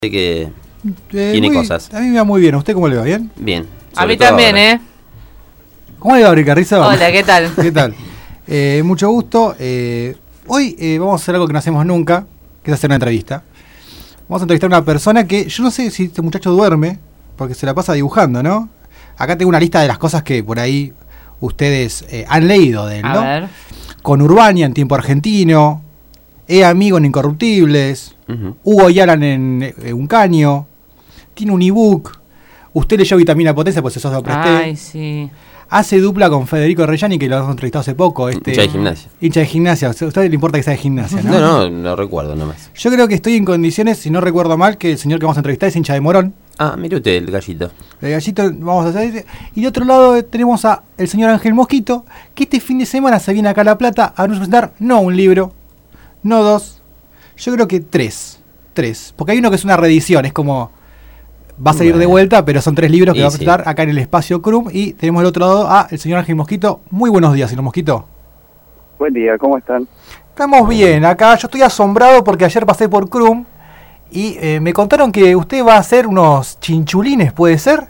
que tiene cosas. A mí me va muy bien. ¿A usted cómo le va? ¿Bien? Bien. A mí también, ahora. ¿Cómo le va, Ricarrizo? Hola, ¿qué tal? ¿Qué tal? Mucho gusto. Hoy vamos a hacer algo que no hacemos nunca, que es hacer una entrevista. Vamos a entrevistar a una persona que yo no sé si este muchacho duerme, porque se la pasa dibujando, ¿no? Acá tengo una lista de las cosas que por ahí ustedes han leído de él, ¿no? A ver. Con Urbania en Tiempo Argentino, Amigo en Incorruptibles, Hugo Yaran en Un Caño, tiene un ebook, usted leyó Vitamina Potencia, pues eso se lo presté. Ay, sí. Hace dupla con Federico Reggiani, que lo hemos entrevistado hace poco. Hincha de gimnasia. Hincha de gimnasia. ¿A usted le importa que sea de gimnasia, no? No recuerdo nomás. Yo creo que estoy en condiciones, si no recuerdo mal, que el señor que vamos a entrevistar es hincha de Morón. Ah, mire usted el gallito. El gallito vamos a hacer. Y de otro lado tenemos a el señor Ángel Mosquito, que este fin de semana se viene acá a La Plata a presentar no un libro, no dos, yo creo que tres. Porque hay uno que es una reedición, es como... Va a salir de vuelta, pero son 3 libros que va a presentar acá en el Espacio Crum. Y tenemos al otro lado a el señor Ángel Mosquito. Muy buenos días, señor Mosquito. Buen día, ¿cómo están? Estamos bien acá. Yo estoy asombrado porque ayer pasé por Crum y me contaron que usted va a hacer unos chinchulines, ¿puede ser?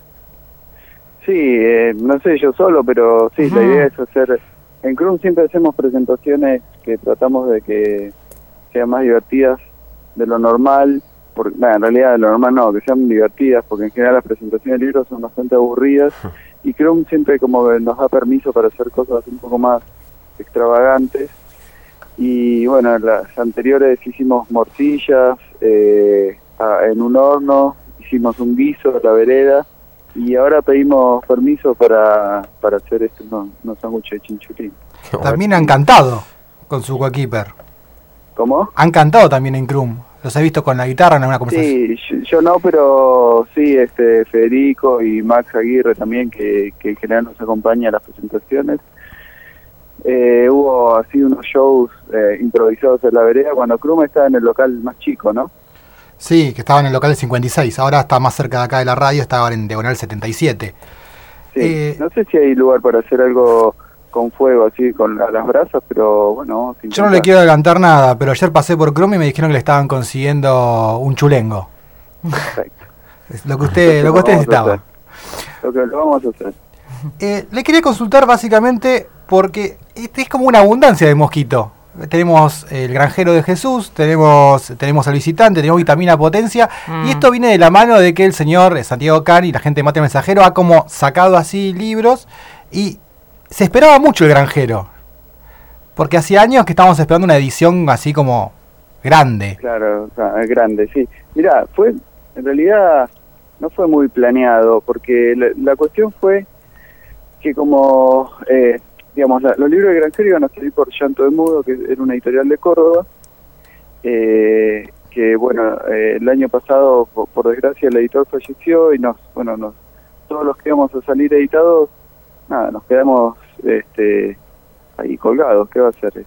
Sí, no sé yo solo, pero sí, la idea es hacer... En Crum siempre hacemos presentaciones que tratamos de que sean más divertidas de lo normal. En realidad de lo normal no, que sean divertidas, porque en general las presentaciones de libros son bastante aburridas. Y Crum siempre como que nos da permiso para hacer cosas un poco más extravagantes. Y bueno, las anteriores hicimos morcillas en un horno, hicimos un guiso de la vereda, y ahora pedimos permiso para hacer unos sándwiches de chinchulín. También han cantado con su coequiper. ¿Cómo? Han cantado también en Crum. Los he visto con la guitarra en una conversación. Sí, yo no, pero sí, Federico y Max Aguirre también, que en general nos acompaña a las presentaciones. Hubo así unos shows improvisados en la vereda cuando Crum estaba en el local más chico, ¿no? Sí, que estaba en el local 56, ahora está más cerca de acá de la radio, estaba en Diagonal 77. Sí, no sé si hay lugar para hacer algo con fuego, así, con las brasas, pero bueno... Yo no le quiero adelantar nada, pero ayer pasé por Crum y me dijeron que le estaban consiguiendo un chulengo. Perfecto. Lo que usted necesitaba. Lo vamos a hacer. Le quería consultar básicamente porque es como una abundancia de mosquito. Tenemos el granjero de Jesús, tenemos al visitante, tenemos Vitamina Potencia, y esto viene de la mano de que el señor Santiago Can y la gente de Mate Mensajero ha como sacado así libros, y se esperaba mucho el granjero, porque hacía años que estábamos esperando una edición así como grande. Claro, grande, sí. Mirá, en realidad no fue muy planeado, porque la cuestión fue que como... digamos, los libros de Granjero iban a salir por Llanto de Mudo, que era una editorial de Córdoba, que bueno, el año pasado, por desgracia, el editor falleció y todos los que íbamos a salir editados, nada, nos quedamos ahí colgados, ¿qué va a hacer?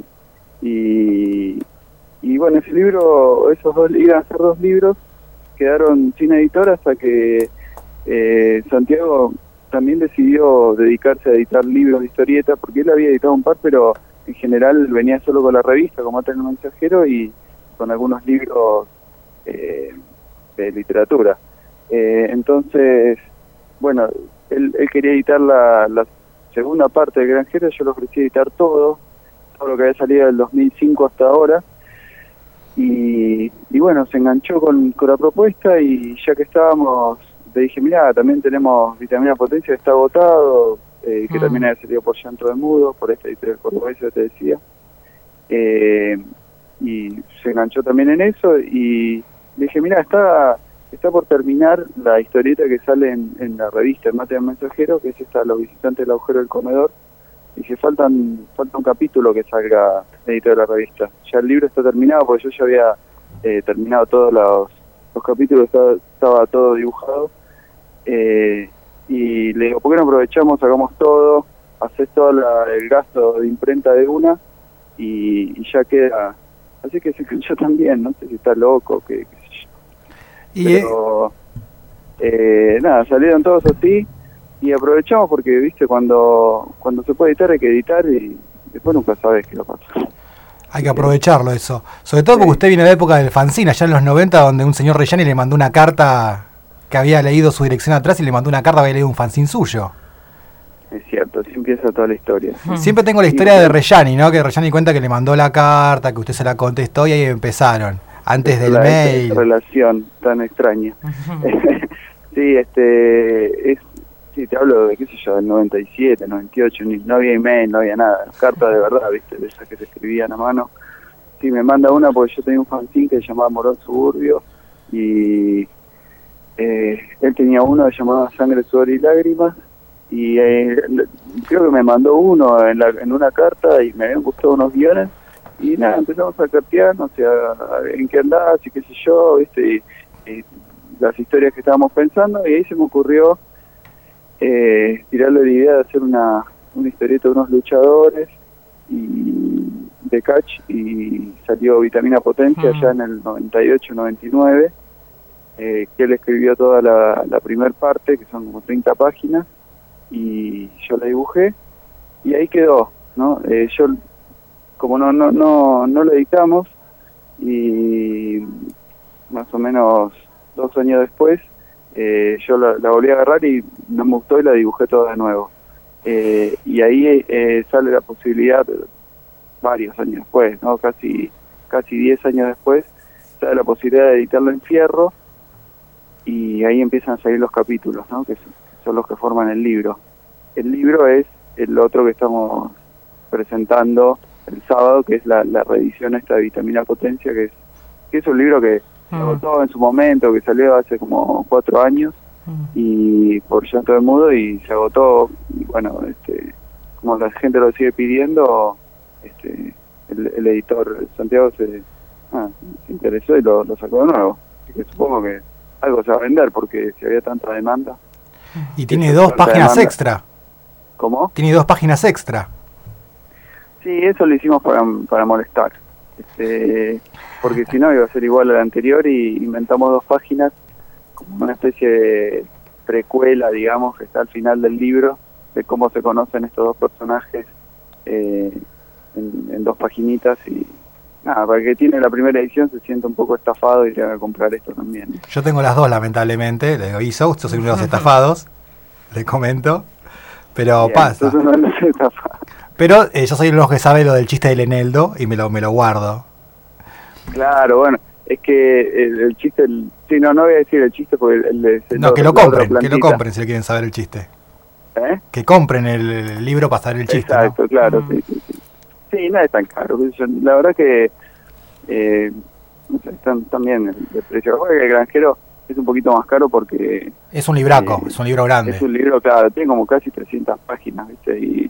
Y bueno, ese libro, iban a ser 2 libros, quedaron sin editor hasta que Santiago también decidió dedicarse a editar libros de historieta, porque él había editado un par, pero en general venía solo con la revista, como Mate Mensajero, y con algunos libros de literatura. Entonces, bueno, él quería editar la segunda parte del Granjero, yo le ofrecí editar todo lo que había salido del 2005 hasta ahora, y bueno, se enganchó con la propuesta, y ya que estábamos... Le dije, mirá, también tenemos Vitamina Potencia, que está agotado, que también había salido por Llanto de Mudo, por esta editorial cordobesa que te decía. Y se enganchó también en eso, y le dije, mirá, está por terminar la historieta que sale en la revista El Mate del Mensajero, que es Los visitantes del agujero del comedor. Y dije, falta un capítulo que salga editado de la revista. Ya el libro está terminado, porque yo ya había terminado todos los capítulos, estaba todo dibujado. Y le digo, ¿por qué no aprovechamos, sacamos todo, haces todo el gasto de imprenta de una y ya queda? Así que se escuchó también, no sé si está loco, qué sé yo. Pero nada, salieron todos así y aprovechamos porque, viste, cuando se puede editar hay que editar, y después nunca sabes qué va a pasar. Hay que aprovecharlo eso. Sobre todo porque Sí. usted viene de la época del fanzine, allá en los 90, donde un señor Reggiani le mandó una carta que había leído su dirección atrás y le mandó una carta, había leído un fanzine suyo. Es cierto, así empieza toda la historia. Siempre tengo la historia de Reggiani, ¿no? Que Reggiani cuenta que le mandó la carta, que usted se la contestó y ahí empezaron. Antes del mail. Esta relación tan extraña. Sí, sí, te hablo de, qué sé yo, del 97, 98, no había email, no había nada, cartas de verdad, viste, de esas que se escribían a mano. Sí, me manda una porque yo tenía un fanzine que se llamaba Morón Suburbio y él tenía uno que se llamaba Sangre, Sudor y Lágrimas y creo que me mandó uno en una carta y me habían gustado unos guiones y nada, empezamos a cartear, no sé, en qué andás y qué sé yo, viste, y las historias que estábamos pensando y ahí se me ocurrió tirarle la idea de hacer una historieta de unos luchadores y de catch y salió Vitamina Potencia ya en el 98-99 que él escribió toda la primer parte, que son como 30 páginas y yo la dibujé y ahí quedó, ¿no? Yo como no lo editamos y más o menos 2 años después yo la volví a agarrar y no me gustó y la dibujé toda de nuevo. Y ahí sale la posibilidad, varios años después, ¿no? Casi 10 años después, sale la posibilidad de editarlo en fierro y ahí empiezan a salir los capítulos, ¿no? Que son los que forman el libro. El libro es el otro que estamos presentando el sábado, que es la reedición esta de Vitamina Potencia, que es un libro que se agotó en su momento, que salió hace como 4 años y por Llanto de Mudo y se agotó y bueno, como la gente lo sigue pidiendo, el editor Santiago se interesó y lo sacó de nuevo. Así que supongo que algo se va a vender porque si había tanta demanda. Y tiene 2 páginas extra. ¿Cómo? Tiene 2 páginas extra. Sí, eso lo hicimos para molestar. Porque si no iba a ser igual a la anterior y inventamos 2 páginas como una especie de precuela, digamos, que está al final del libro, de cómo se conocen estos 2 personajes en 2 paginitas y nada, para que tiene la primera edición se sienta un poco estafado y tenga que comprar esto también. Yo tengo las 2 lamentablemente, le aviso, yo soy uno de los estafados, le comento, pero bien, pasa. No se estafa. Pero yo soy uno de los que sabe lo del chiste del Eneldo y me lo guardo. Claro, bueno, es que el chiste, sí, no voy a decir el chiste porque que lo compren si le quieren saber el chiste. Que compren el libro para saber el chiste. Exacto, ¿no? Claro, sí. Sí, no es tan caro. La verdad que no sé, están bien el precio. Recuerda que el Granjero es un poquito más caro porque... Es un libraco, es un libro grande. Es un libro, claro, tiene como casi 300 páginas, ¿viste? Y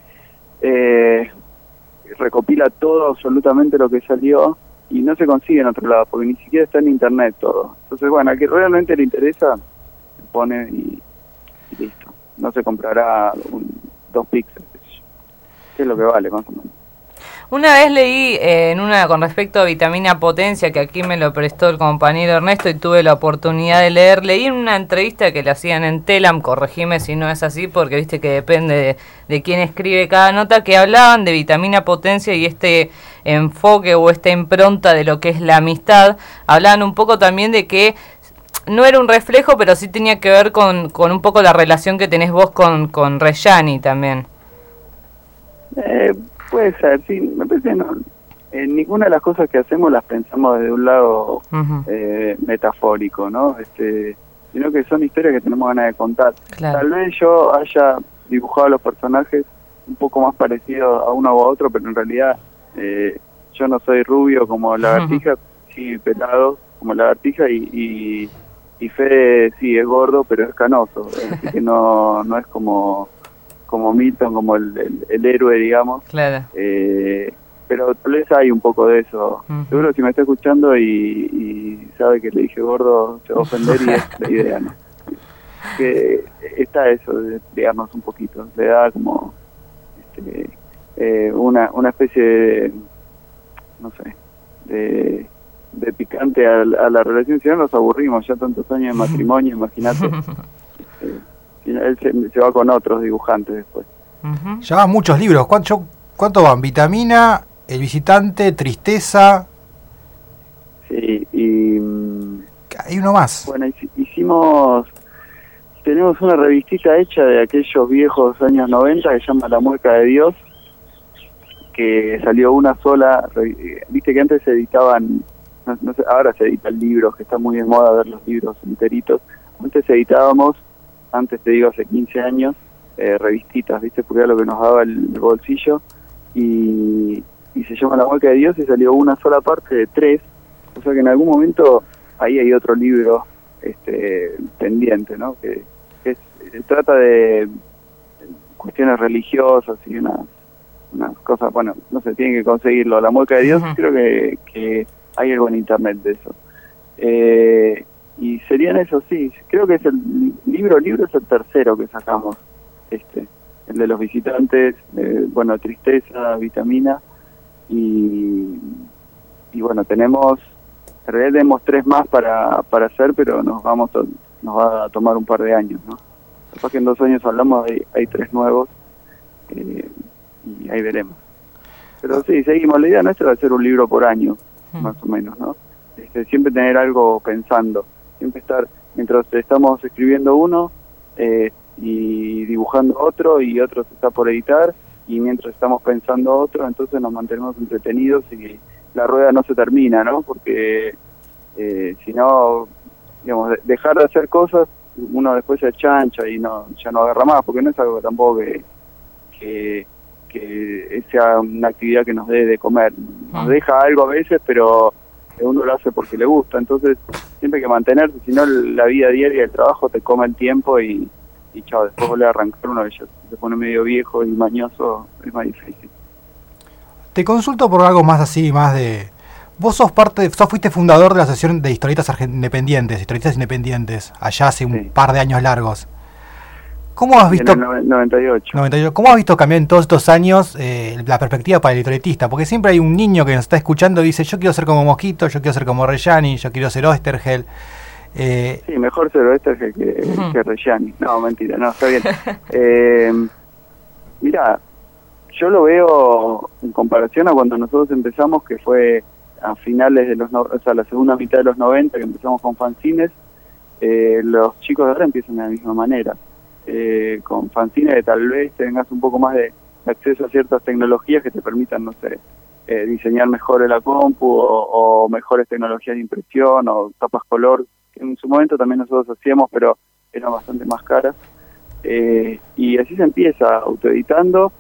recopila todo, absolutamente lo que salió, y no se consigue en otro lado, porque ni siquiera está en internet todo. Entonces, bueno, a que realmente le interesa, se pone y listo. No se comprará 2 píxeles, que es lo que vale, más o menos. Una vez leí con respecto a Vitamina Potencia, que aquí me lo prestó el compañero Ernesto y tuve la oportunidad de leer, leí en una entrevista que le hacían en Telam, corregime si no es así, porque viste que depende de quién escribe cada nota, que hablaban de Vitamina Potencia y este enfoque o esta impronta de lo que es la amistad. Hablaban un poco también de que no era un reflejo, pero sí tenía que ver con un poco la relación que tenés vos con Reggiani también. Puede ser, sí, me parece que no. Ninguna de las cosas que hacemos las pensamos desde un lado metafórico, ¿no? Sino que son historias que tenemos ganas de contar. Claro. Tal vez yo haya dibujado a los personajes un poco más parecidos a uno o a otro, pero en realidad yo no soy rubio como Lagartija, sí pelado como Lagartija y Fede sí es gordo, pero es canoso, así que no es como Milton, como el héroe, digamos. Claro. Pero tal vez hay un poco de eso. Seguro si me está escuchando y sabe que le dije gordo, se va a ofender y es la idea, ¿no? Que está eso de pegarnos un poquito. Le da como una especie de, no sé, de picante a la relación. Si no nos aburrimos ya tantos años de matrimonio, imagínate. Él se va con otros dibujantes después. Ya van muchos libros. ¿Cuánto van? Vitamina, El Visitante, Tristeza. Sí, y... Hay uno más. Bueno, tenemos una revistita hecha de aquellos viejos años 90 que se llama La Mueca de Dios, que salió una sola, viste que antes se editaban, no sé, ahora se editan libros, que está muy de moda ver los libros enteritos. Antes editábamos, te digo, hace 15 años, revistitas, viste, porque era lo que nos daba el bolsillo, y se llama La Mueca de Dios y salió una sola parte de 3, o sea que en algún momento ahí hay otro libro pendiente, ¿no? Que trata de cuestiones religiosas y unas cosas, bueno, no sé, tienen que conseguirlo. La Mueca de Dios, creo que hay algo en internet de eso. Y serían esos, sí, creo que es el libro es el tercero que sacamos, el de los visitantes, bueno, Tristeza, Vitamina, y bueno, en realidad tenemos 3 más para hacer, pero nos va a tomar un par de años, ¿no? Capaz que en 2 años hablamos, hay 3 nuevos, y ahí veremos. Pero sí, seguimos, la idea nuestra es hacer un libro por año, más o menos, ¿no? Siempre tener algo pensando, siempre estar, mientras estamos escribiendo uno, y dibujando otro, y otro se está por editar, y mientras estamos pensando otro, entonces nos mantenemos entretenidos y la rueda no se termina, ¿no? Porque si no, digamos, dejar de hacer cosas, uno después se achancha y ya no agarra más, porque no es algo que tampoco que sea una actividad que nos dé de comer. Nos deja algo a veces, pero uno lo hace porque le gusta, entonces siempre hay que mantenerse, si no la vida diaria, el trabajo te come el tiempo y chao, después volver a arrancar uno ya se pone medio viejo y mañoso, es más difícil. Te consulto por algo más así, más de... Vos fuiste fundador de la Asociación de Historietas Independientes, allá hace un par de años largos. ¿Cómo has visto... En el 98. ¿Cómo has visto cambiar en todos estos años la perspectiva para el historietista? Porque siempre hay un niño que nos está escuchando y dice, yo quiero ser como Mosquito, yo quiero ser como Reggiani, yo quiero ser Oesterhel. Sí, mejor ser Oesterhel que Reggiani. No, mentira, no, está bien. Mira, yo lo veo en comparación a cuando nosotros empezamos, que fue a finales de la segunda mitad de los 90, que empezamos con fanzines. Los chicos de ahora empiezan de la misma manera. Con fanzines que tal vez tengas un poco más de acceso a ciertas tecnologías que te permitan, no sé, diseñar mejor en la compu o mejores tecnologías de impresión o tapas color, que en su momento también nosotros hacíamos, pero eran bastante más caras. Y así se empieza, autoeditando,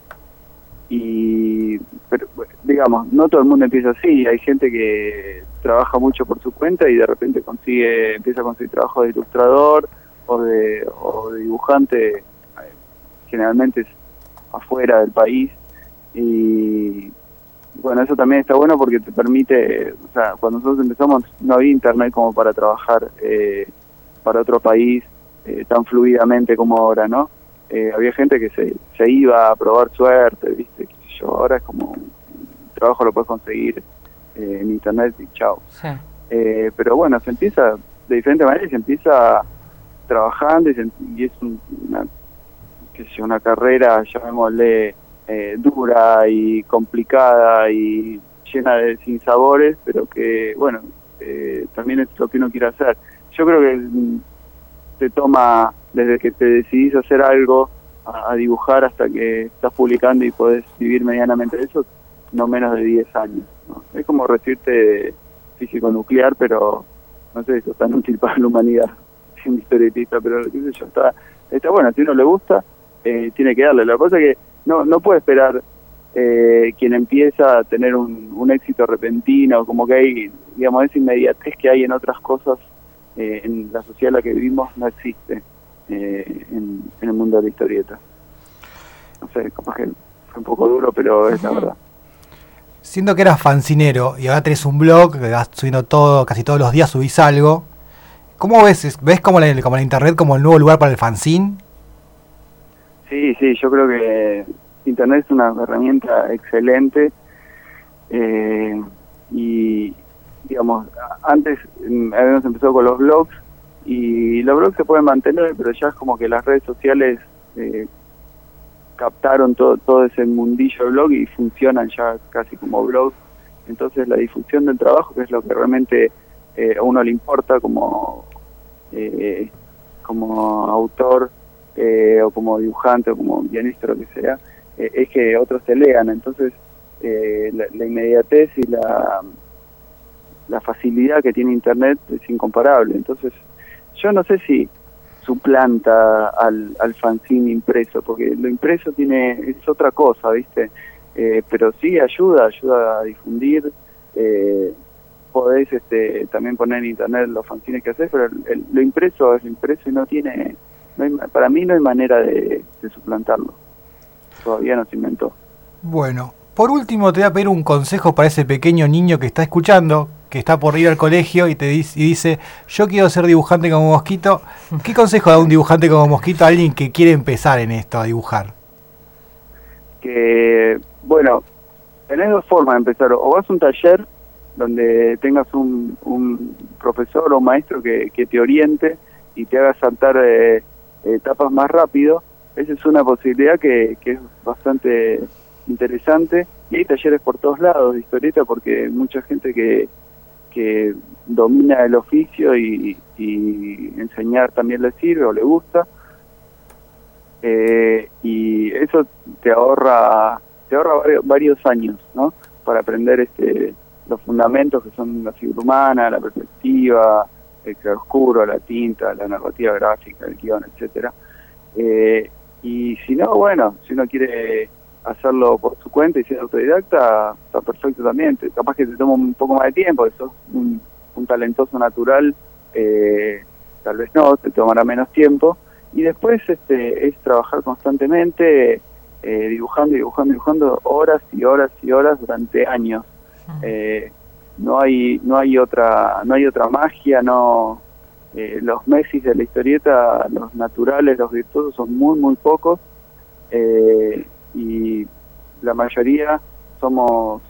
pero digamos, no todo el mundo empieza así. Hay gente que trabaja mucho por su cuenta y de repente empieza a conseguir trabajo de ilustrador o de dibujante, generalmente es afuera del país, y bueno, eso también está bueno porque te permite, o sea, cuando nosotros empezamos no había internet como para trabajar para otro país tan fluidamente como ahora, ¿no? Había gente que se iba a probar suerte, ¿viste? Ahora es como un trabajo lo puedes conseguir en internet y chao. Sí. Pero bueno, se empieza de diferente manera y se empieza trabajando y es una carrera, llamémosle, dura y complicada y llena de sinsabores, pero que, bueno, también es lo que uno quiere hacer. Yo creo que te toma, desde que te decidís hacer algo, a dibujar hasta que estás publicando y podés vivir medianamente de eso, no menos de 10 años, ¿no? Es como recibirte de físico nuclear, pero no sé si eso es tan útil para la humanidad, siendo historietista, pero qué sé yo, está bueno, si uno le gusta, tiene que darle. La cosa es que no puede esperar quien empieza a tener un éxito repentino, como que hay, digamos, esa inmediatez que hay en otras cosas, en la sociedad en la que vivimos no existe en el mundo de la historieta. No sé, capaz que fue un poco duro, pero es la verdad. Siento que eras fancinero y ahora tenés un blog que vas subiendo todo, casi todos los días subís algo. ¿Cómo ves? ¿Ves como la internet como el nuevo lugar para el fanzine? Sí, yo creo que internet es una herramienta excelente, y digamos, antes habíamos empezado con los blogs y los blogs se pueden mantener, pero ya es como que las redes sociales captaron todo ese mundillo de blog y funcionan ya casi como blogs. Entonces la difusión del trabajo, que es lo que realmente a uno le importa como autor o como dibujante o como guionista, lo que sea, es que otros te lean. Entonces la inmediatez y la facilidad que tiene Internet es incomparable. Entonces yo no sé si suplanta al fanzine impreso, porque lo impreso es otra cosa, ¿viste? Pero sí ayuda a difundir. Podés también poner en Internet los fanzines que haces, pero lo impreso es lo impreso y para mí no hay manera de suplantarlo. Todavía no se inventó. Bueno, por último te voy a pedir un consejo para ese pequeño niño que está escuchando, que está por ir al colegio y dice, yo quiero ser dibujante como Mosquito. ¿Qué consejo da un dibujante como Mosquito a alguien que quiere empezar en esto, a dibujar? Que, bueno, tenés dos formas de empezar. O vas a un taller donde tengas un profesor o un maestro que te oriente y te haga saltar etapas más rápido. Esa es una posibilidad que es bastante interesante. Y hay talleres por todos lados de historieta, porque hay mucha gente que domina el oficio y enseñar también le sirve o le gusta. Y eso te ahorra varios años, ¿no? Para aprender los fundamentos, que son la figura humana, la perspectiva, el claroscuro, la tinta, la narrativa gráfica, el guión, etcétera. Y si no, bueno, si uno quiere hacerlo por su cuenta y ser autodidacta, está perfecto también. Capaz que te toma un poco más de tiempo, que sos un talentoso natural, tal vez no, te tomará menos tiempo. Y después es trabajar constantemente, dibujando horas y horas y horas durante años. No hay otra magia, los Messis de la historieta, los naturales, los virtuosos son muy muy pocos, y la mayoría somos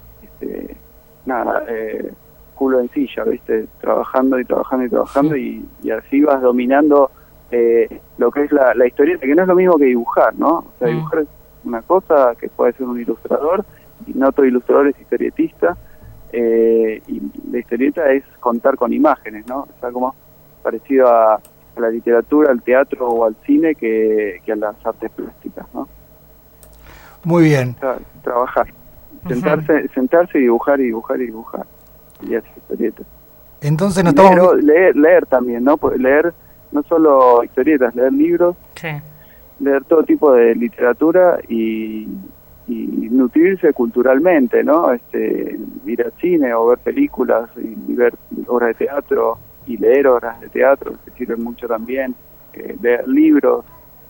culo en silla, ¿viste? Trabajando y así vas dominando lo que es la historieta, que no es lo mismo que dibujar, ¿no? O sea, dibujar es una cosa que puede ser un ilustrador, y no todo ilustrador es historietista, y la historieta es contar con imágenes, ¿no? O sea, como parecido a la literatura, al teatro o al cine que a las artes plásticas, ¿no? Muy bien. O sea, trabajar, sentarse y dibujar. Y hacer historietas. Entonces leer también, ¿no? Leer no solo historietas, leer libros, sí. Leer todo tipo de literatura y nutrirse culturalmente, ¿no? Ir al cine o ver películas y ver obras de teatro y leer obras de teatro, que sirven mucho también. Leer libros.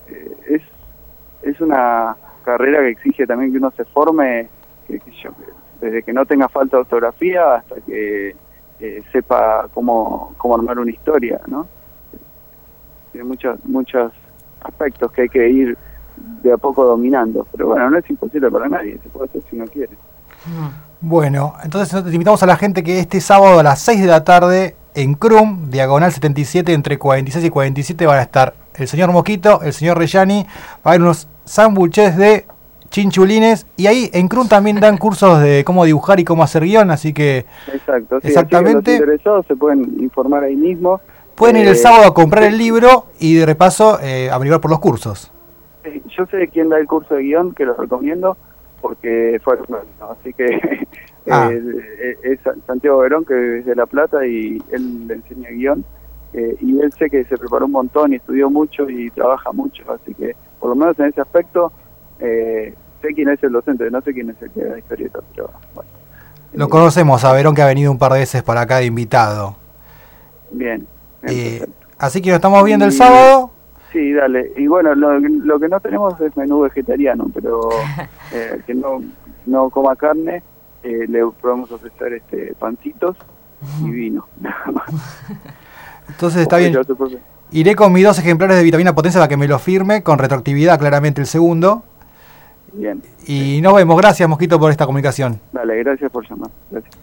Es una carrera que exige también que uno se forme, desde que no tenga falta de ortografía hasta que sepa cómo armar una historia, ¿no? Tiene muchos aspectos que hay que ir de a poco dominando, pero bueno, no es imposible para nadie, se puede hacer si uno quiere. Bueno, entonces te invitamos a la gente que este sábado a las 6 de la tarde en Crum, diagonal 77, entre 46 y 47, van a estar el señor Mosquito, el señor Reggiani, va a haber unos sándwiches de chinchulines, y ahí en Crum también dan cursos de cómo dibujar y cómo hacer guión, así que exacto, sí, exactamente, así que los interesados se pueden informar ahí mismo. Pueden ir el sábado a comprar el libro y de repaso averiguar por los cursos. Yo sé quién da el curso de guión, que lo recomiendo, porque fue alumno, así que es Santiago Verón, que es de La Plata, y él le enseña guión, y él sé que se preparó un montón y estudió mucho y trabaja mucho, así que por lo menos en ese aspecto sé quién es el docente, no sé quién es el que da historieta, pero bueno. Lo conocemos a Verón, que ha venido un par de veces para acá de invitado. Bien. Así que nos estamos viendo el sábado. Sí, dale. Y bueno, lo que no tenemos es menú vegetariano, pero que no coma carne, le podemos ofrecer pancitos y vino, nada más. Entonces está bien. Iré con mis 2 ejemplares de Vitamina Potencia para que me lo firme, con retroactividad claramente el segundo. Bien. Y nos vemos. Gracias, Mosquito, por esta comunicación. Dale, gracias por llamar. Gracias.